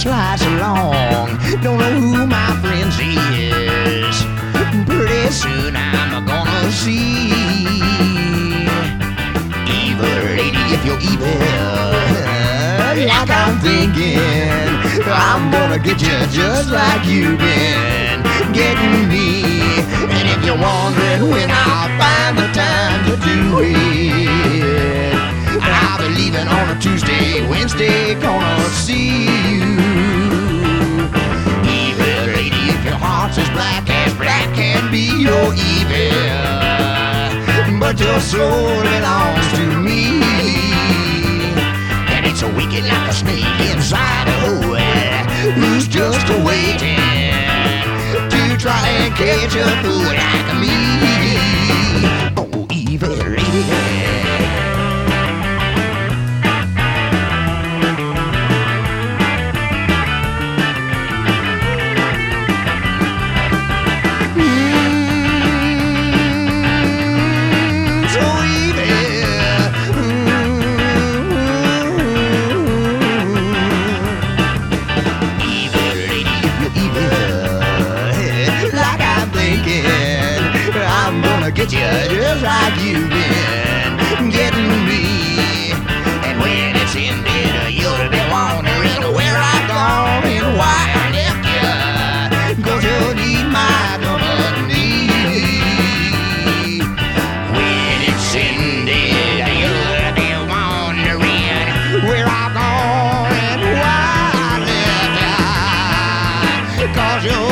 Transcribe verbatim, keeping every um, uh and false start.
slice along. Don't know who my friends is. Pretty soon I'm gonna see. Evil lady, if you're evil, like I'm thinking, I'm gonna get you just like you've been getting me. And if you're wondering when I'll find the time to do it, I'll be leaving on a Tuesday, Wednesday, gonna see you. Evil lady, if your heart's as black as black can be, you're evil, but your soul belongs to me. And it's a wicked like a snake inside a hole, who's just waiting to try and catch a fool like me. Oh, evil lady. Get you just like you've been getting me. And when it's ended, you'll be wondering where I've gone and why I left you, 'cause you'll need my company. When it's ended, you'll be wondering where I've gone and why I left you, 'cause you'll